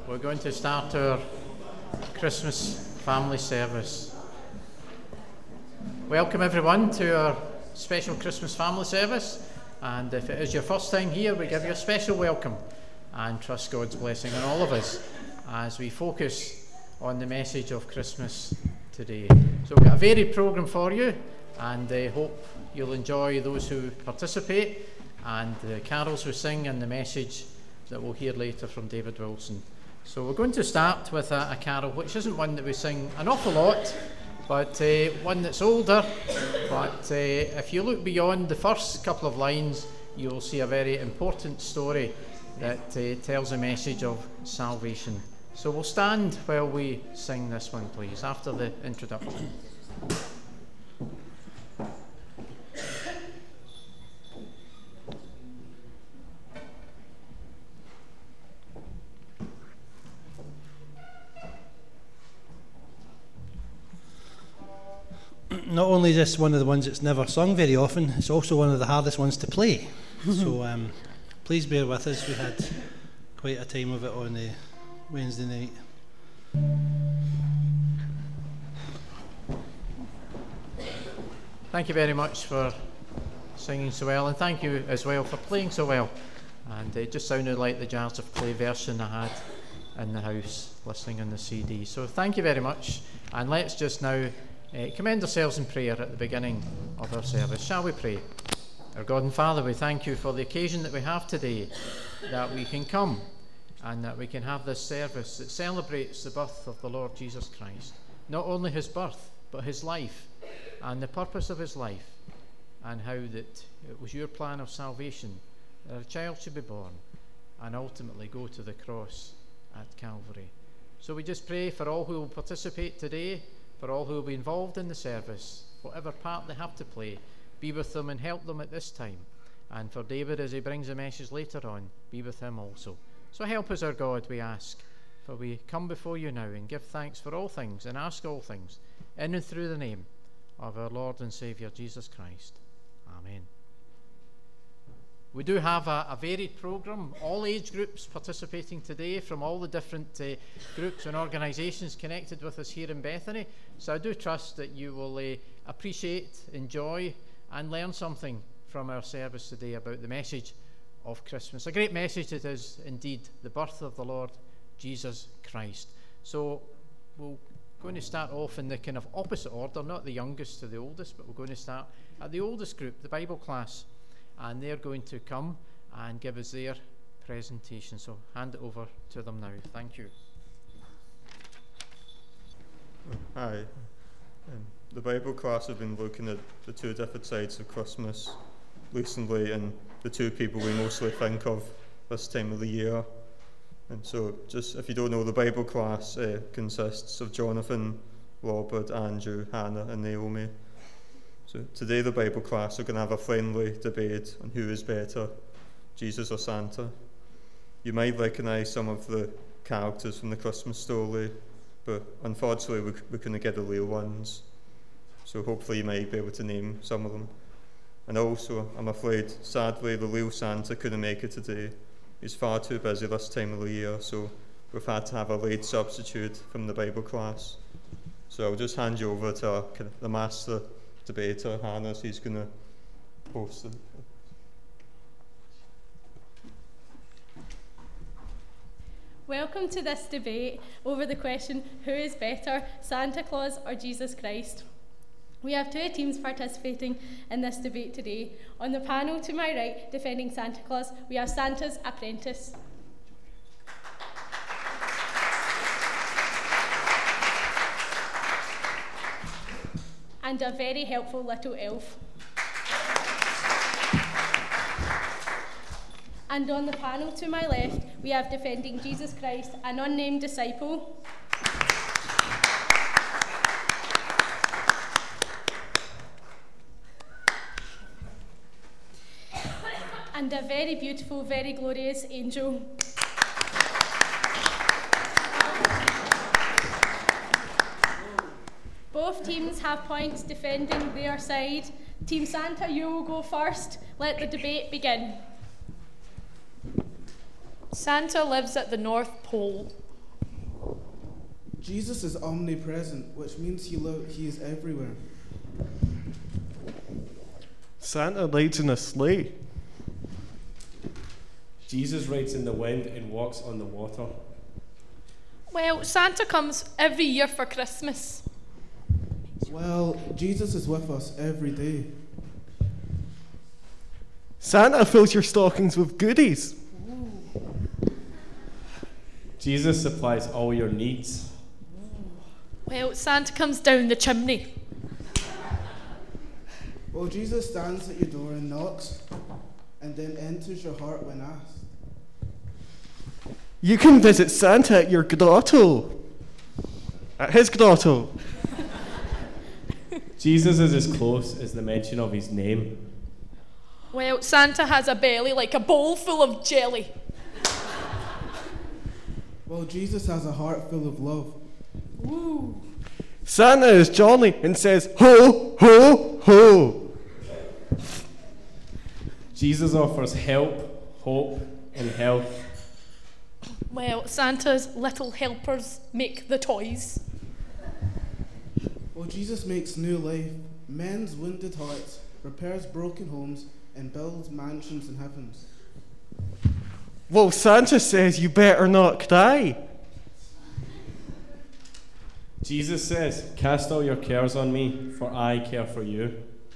We're going to start our Christmas family service. Welcome everyone to our special Christmas family service, and if it is your first time here, we give you a special welcome and trust God's blessing on all of us as we focus on the message of Christmas today. So we've got a varied programme for you, and I hope you'll enjoy those who participate and the carols we sing and the message that we'll hear later from David Wilson. So we're going to start with a carol which isn't one that we sing an awful lot, but one that's older. But if you look beyond the first couple of lines, you'll see a very important story that tells a message of salvation. So we'll stand while we sing this one, please, after the introduction. Not only is this one of the ones that's never sung very often, it's also one of the hardest ones to play. So please bear with us. We had quite a time of it on Wednesday night. Thank you very much for singing so well, and thank you as well for playing so well. And it just sounded like the Jars of Clay version I had in the house listening on the CD. So thank you very much, and let's just now commend ourselves in prayer at the beginning of our service. Shall we pray? Our God and Father, we thank you for the occasion that we have today, that we can come and that we can have this service that celebrates the birth of the Lord Jesus Christ. Not only his birth, but his life and the purpose of his life, and how that it was your plan of salvation that a child should be born and ultimately go to the cross at Calvary. So we just pray for all who will participate today, for all who will be involved in the service, whatever part they have to play, be with them and help them at this time. And for David, as he brings the message later on, be with him also. So help us, our God, we ask, for we come before you now and give thanks for all things and ask all things, in and through the name of our Lord and Saviour, Jesus Christ. Amen. We do have a varied programme, all age groups participating today from all the different groups and organisations connected with us here in Bethany. So I do trust that you will appreciate, enjoy and learn something from our service today about the message of Christmas. A great message it is indeed, the birth of the Lord Jesus Christ. So we're going to start off in the kind of opposite order, not the youngest to the oldest, but we're going to start at the oldest group, the Bible class. And they're going to come and give us their presentation. So hand it over to them now. Thank you. Hi. The Bible class have been looking at the two different sides of Christmas recently, and the two people we mostly think of this time of the year. And so, just if you don't know, the Bible class consists of Jonathan, Robert, Andrew, Hannah and Naomi. So today the Bible class are going to have a friendly debate on who is better, Jesus or Santa. You might recognise some of the characters from the Christmas story, but unfortunately we couldn't get the real ones. So hopefully you might be able to name some of them. And also, I'm afraid, sadly, the real Santa couldn't make it today. He's far too busy this time of the year, so we've had to have a late substitute from the Bible class. So I'll just hand you over to the master debater, Hannah. He's going to host it. Welcome to this debate over the question, who is better, Santa Claus or Jesus Christ? We have two teams participating in this debate today. On the panel to my right, defending Santa Claus, we have Santa's apprentice. And a very helpful little elf. And on the panel to my left, we have defending Jesus Christ, an unnamed disciple. And a very beautiful, very glorious angel. Both teams have points defending their side. Team Santa, you will go first. Let the debate begin. Santa lives at the North Pole. Jesus is omnipresent, which means he is everywhere. Santa rides in a sleigh. Jesus rides in the wind and walks on the water. Well, Santa comes every year for Christmas. Well, Jesus is with us every day. Santa fills your stockings with goodies. Jesus supplies all your needs. Well, Santa comes down the chimney. Well, Jesus stands at your door and knocks, and then enters your heart when asked. You can visit Santa at your grotto. At his grotto. Jesus is as close as the mention of his name. Well, Santa has a belly like a bowl full of jelly. Well, Jesus has a heart full of love. Ooh. Santa is jolly and says, ho, ho, ho. Jesus offers help, hope, and health. Well, Santa's little helpers make the toys. Well, Jesus makes new life, mends wounded hearts, repairs broken homes, and builds mansions in heavens. Well, Santa says you better not cry. Jesus says, cast all your cares on me, for I care for you.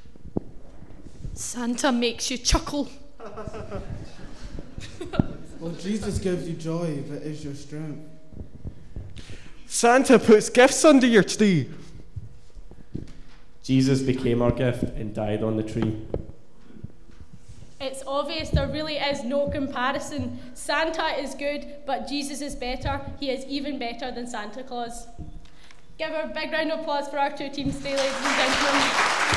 Santa makes you chuckle. Well, Jesus gives you joy that is your strength. Santa puts gifts under your tree. Jesus became our gift and died on the tree. It's obvious there really is no comparison. Santa is good, but Jesus is better. He is even better than Santa Claus. Give a big round of applause for our two teams today, ladies and gentlemen.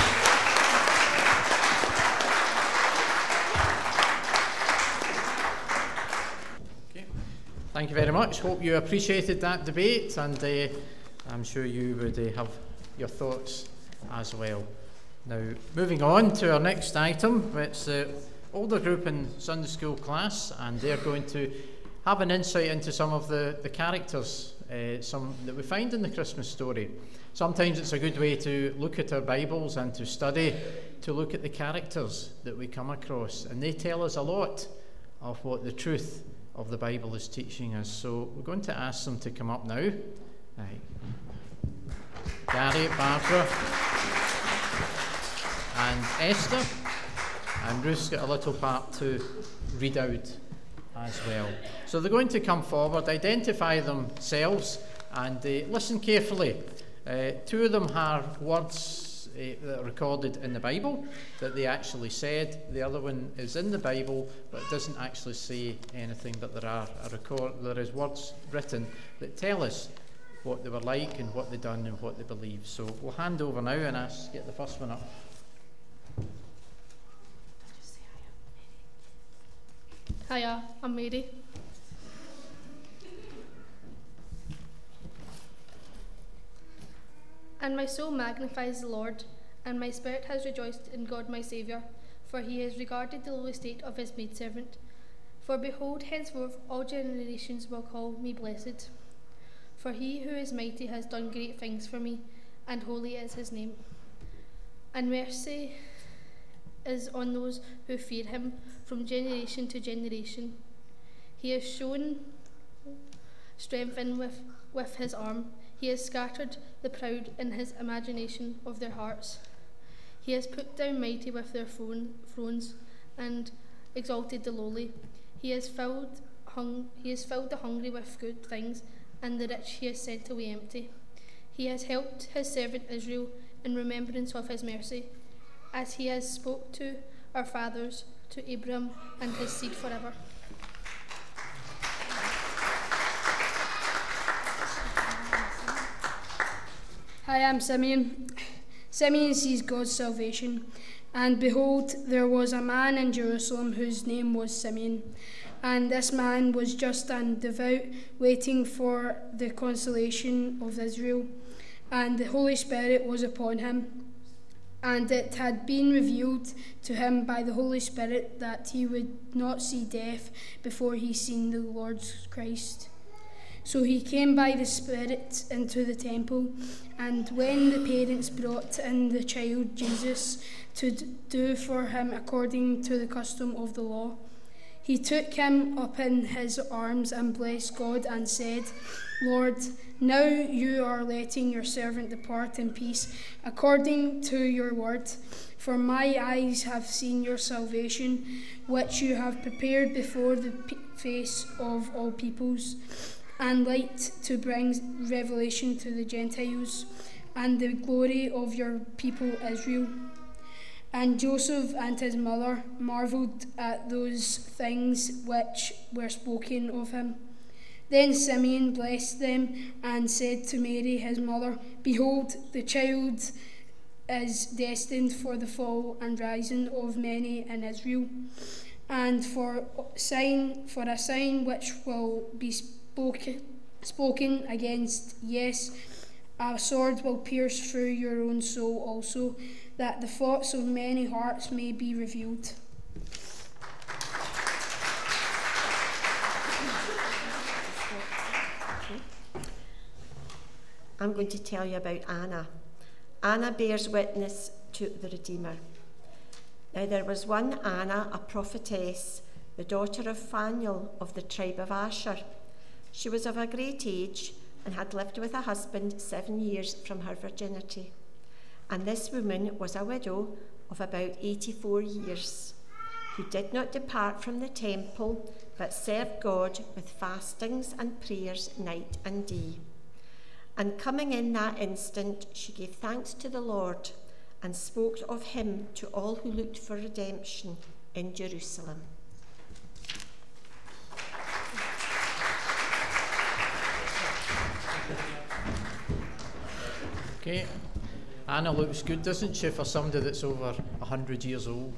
Okay. Thank you very much. Hope you appreciated that debate, and I'm sure you would have your thoughts as well. Now, moving on to our next item, it's the older group in Sunday school class, and they're going to have an insight into some of the characters some that we find in the Christmas story. Sometimes it's a good way to look at our Bibles and to study, to look at the characters that we come across, and they tell us a lot of what the truth of the Bible is teaching us. So we're going to ask them to come up now. Gary, Barbara, and Esther, and Ruth's got a little part to read out as well. So they're going to come forward, identify themselves, and listen carefully. Two of them have words that are recorded in the Bible that they actually said. The other one is in the Bible, but it doesn't actually say anything, but there is words written that tell us what they were like and what they done and what they believe. So we'll hand over now and get the first one up. Hiya, I'm Mary. And my soul magnifies the Lord, and my spirit has rejoiced in God my Saviour, for he has regarded the lowly state of his maidservant. For behold, henceforth all generations will call me blessed. For he who is mighty has done great things for me, and holy is his name. And mercy is on those who fear him from generation to generation. He has shown strength with his arm. He has scattered the proud in his imagination of their hearts. He has put down mighty with their thrones and exalted the lowly. He has filled the hungry with good things, and the rich he has sent away empty. He has helped his servant Israel in remembrance of his mercy, as he has spoke to our fathers, to Abraham and his seed forever. Hi, I'm Simeon. Simeon sees God's salvation. And behold, there was a man in Jerusalem whose name was Simeon. And this man was just and devout, waiting for the consolation of Israel. And the Holy Spirit was upon him. And it had been revealed to him by the Holy Spirit that he would not see death before he seen the Lord Christ. So he came by the Spirit into the temple, and when the parents brought in the child Jesus to do for him according to the custom of the law, he took him up in his arms and blessed God and said, Lord, now you are letting your servant depart in peace according to your word. For my eyes have seen your salvation, which you have prepared before the face of all peoples, and light to bring revelation to the Gentiles, and the glory of your people Israel. And Joseph and his mother marvelled at those things which were spoken of him. Then Simeon blessed them and said to Mary his mother, Behold, the child is destined for the fall and rising of many in Israel, and for a sign which will be spoken against. Yes, a sword will pierce through your own soul also, that the thoughts of many hearts may be revealed. I'm going to tell you about Anna. Anna bears witness to the Redeemer. Now there was one Anna, a prophetess, the daughter of Phanuel of the tribe of Asher. She was of a great age and had lived with a husband 7 years from her virginity. And this woman was a widow of about 84 years, who did not depart from the temple, but served God with fastings and prayers night and day. And coming in that instant, she gave thanks to the Lord and spoke of him to all who looked for redemption in Jerusalem. Okay, Anna looks good, doesn't she, for somebody that's over 100 years old?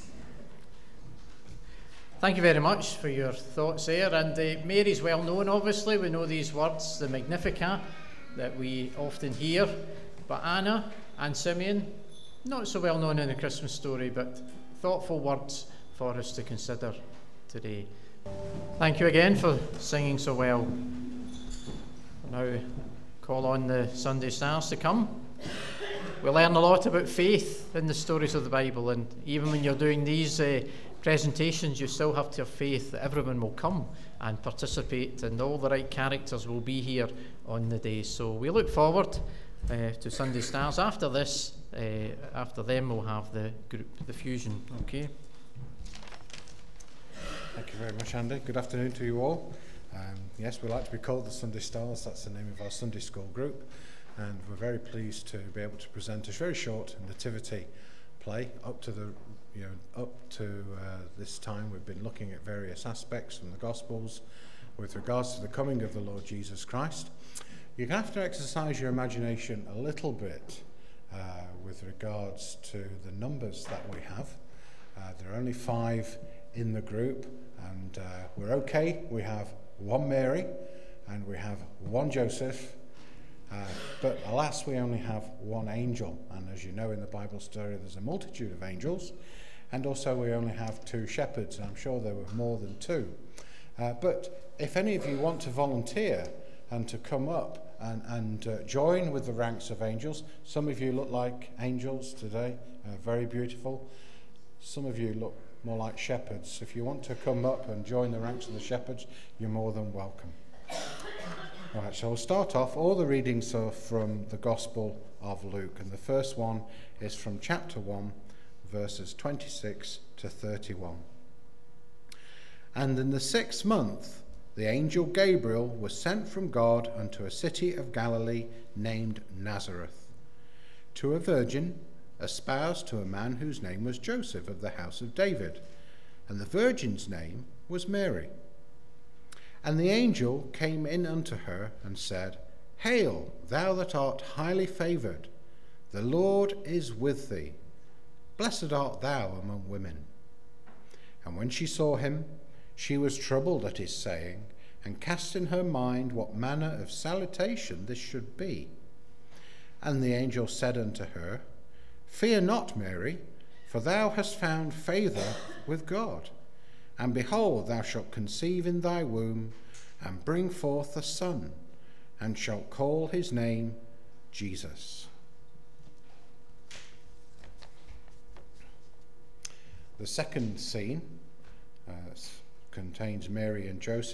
Thank you very much for your thoughts there. And Mary's well known, obviously. We know these words, the Magnificat, that we often hear. But Anna and Simeon, not so well known in the Christmas story, but thoughtful words for us to consider today. Thank you again for singing so well. Now call on the Sunday stars to come. We learn a lot about faith in the stories of the Bible, and even when you're doing these presentations, you still have to have faith that everyone will come and participate, and all the right characters will be here on the day. So we look forward to Sunday Stars. After this, after them, we'll have the group, the fusion. Okay. Thank you very much, Andy. Good afternoon to you all. Yes, we like to be called the Sunday Stars. That's the name of our Sunday school group, and we're very pleased to be able to present a very short nativity play. Up to this time, we've been looking at various aspects from the Gospels with regards to the coming of the Lord Jesus Christ. You're going to have to exercise your imagination a little bit with regards to the numbers that we have. There are only 5 in the group, and we're okay. We have 1 Mary and we have 1 Joseph, but alas, we only have 1 angel. And as you know, in the Bible story, there's a multitude of angels, and also we only have 2 shepherds, and I'm sure there were more than 2. But if any of you want to volunteer and to come up and join with the ranks of angels, some of you look like angels today, very beautiful. Some of you look more like shepherds. If you want to come up and join the ranks of the shepherds, you're more than welcome. Right, so we'll start off. All the readings are from the Gospel of Luke, and the first one is from chapter 1, verses 26 to 31. And in the 6th month, the angel Gabriel was sent from God unto a city of Galilee named Nazareth, to a virgin espoused to a man whose name was Joseph of the house of David, and the virgin's name was Mary. And the angel came in unto her and said, Hail, thou that art highly favoured, the Lord is with thee. Blessed art thou among women. And when she saw him, she was troubled at his saying, and cast in her mind what manner of salutation this should be. And the angel said unto her, Fear not, Mary, for thou hast found favour with God. And behold, thou shalt conceive in thy womb, and bring forth a son, and shalt call his name Jesus. The second scene contains Mary and Joseph